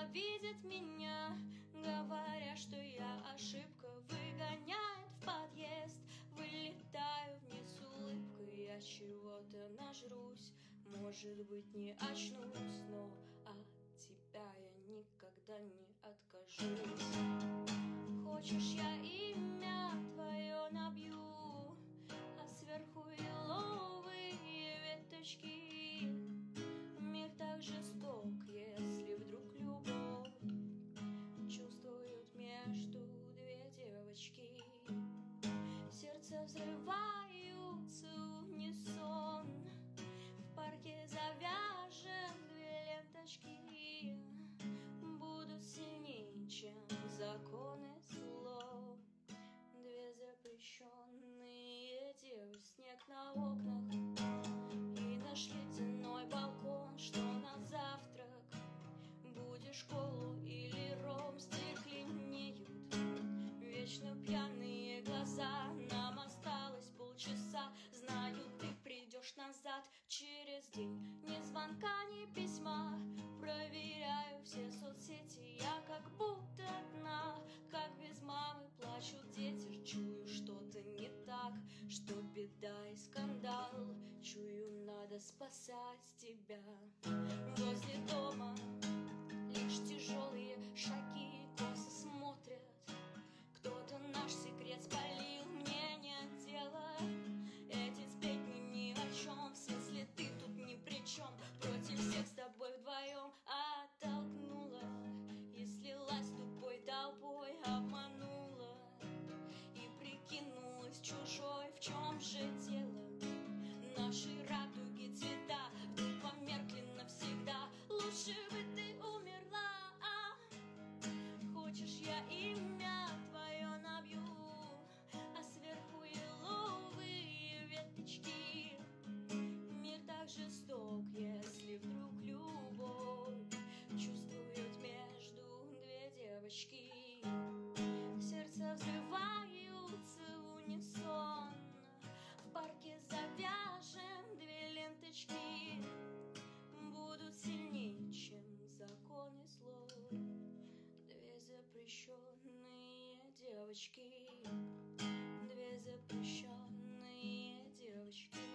ненавидит меня, говоря, что я ошибка. Выгоняет в подъезд, вылетаю вниз с улыбкой. Я чего-то нажрусь, может быть, не очнусь, но от тебя я никогда не откажусь. Хочешь, я имя твое набью, а сверху лиловые веточки. Мир так жесток, если вдруг любовь чувствуют между две девочки. Сердца взрываются в унисон, в парке завяжем две ленточки. Будут сильнее, чем законы слов. Две запрещенные девы, снег на окнах, и наш ледяной балкон. Что на завтрак? Будешь колу или ром? Стекленеют вечно пьяные глаза. Нам осталось полчаса, знаю, ты придешь назад через день. Ни звонка, ни письма, проверяю все соцсети. Я как будто одна, как без мамы плачут дети. Чую, что-то не так, что беда и скандал. Чую, надо спасать тебя. Возле дома лишь тяжелые шаги косо смотрят. Кто-то наш секрет спалил, мне нет дела. Эти сплетни ни о чем, в смысле ты тут ни при чем. Против всех с тобой вдвоем оттолкнула и слилась тупой толпой, обманула и прикинулась чужой. В чем же дело? Наши радуги цвета вдруг померкли навсегда. Лучше бы ты умерла. Хочешь, я имя твое набью, а сверху еловые веточки. Мир так жесток, если вдруг любовь чувствуют между две девочки. Сердца взрываются в унисон, в парке завяжем две ленточки. Будут сильнее, чем законы слов. Две запрещенные девочки, две запрещенные девочки.